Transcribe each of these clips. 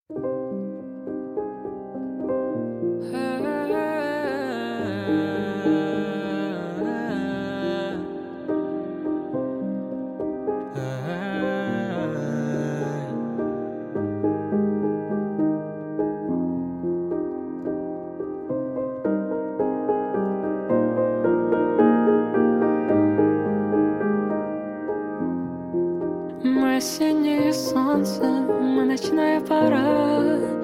Мы осеннее солнце, мы ночная пора,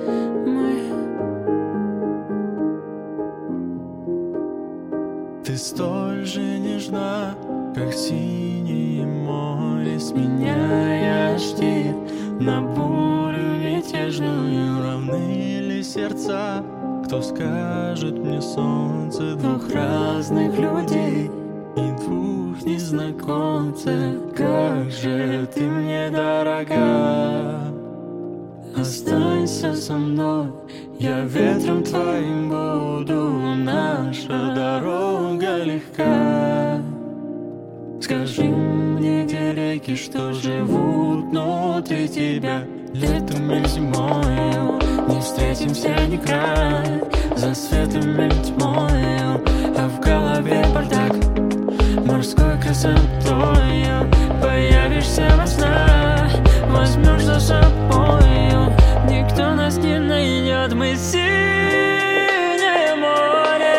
Ты столь же нежна, как синее море, сменяя штиль на бурю мятежную. Равны ли сердца? Кто скажет мне, солнце, двух разных людей и двух незнакомцев? Как же ты мне дорога, останься со мной, я ветром твоим буду, наша дорога легка. Скажи мне, где реки, что живут внутри тебя, летом и зимою не встретимся ни край, за светом или тьмою, а в голове бардак морской красотою. Появишься во снах, возьмешь за собою, никто нас не найдет, мы синее море.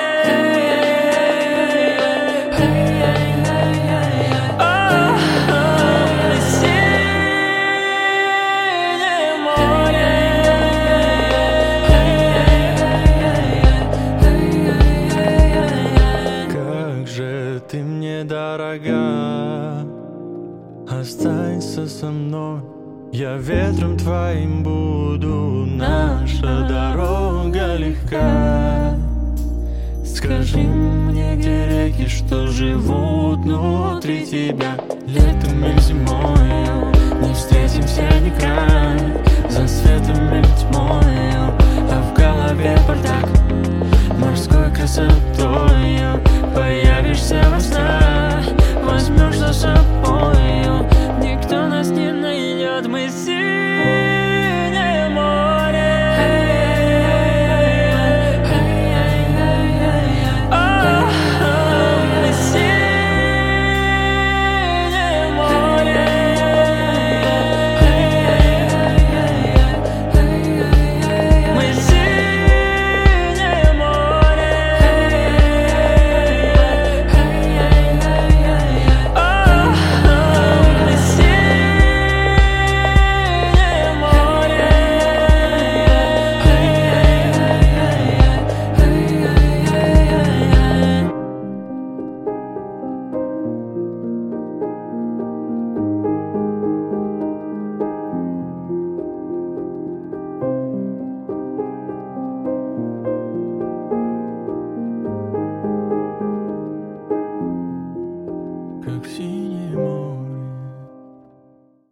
Мы синее море. Как же ты мне дорога, останься со мной, я ветром твоим буду, наша дорога легка. Скажи мне, где реки, что живут внутри тебя, летом и зимою не встретимся ни край,